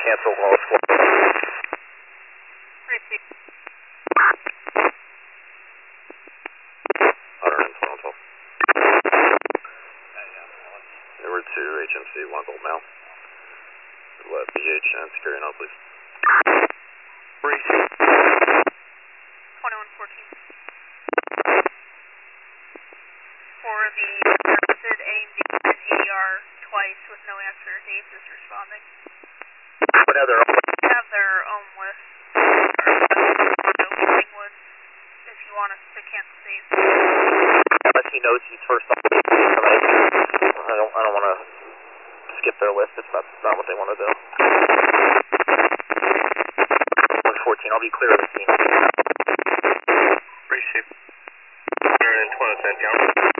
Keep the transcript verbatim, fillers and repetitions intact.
cancel all squad. Receive. There were two H M C, one gold now. Let B H and security know, please. Receive. twenty-one fourteen. For the requested A and D and A D R twice with no answer, Ace is responding. What other? They have their own list. Or Greenwood, if you want us to cancel these. Unless he knows he's first on. I don't, I don't want to skip their list if that's not what they want to do. one fourteen, I'll be clear of the scene. Receive. one hundred twenty cent count.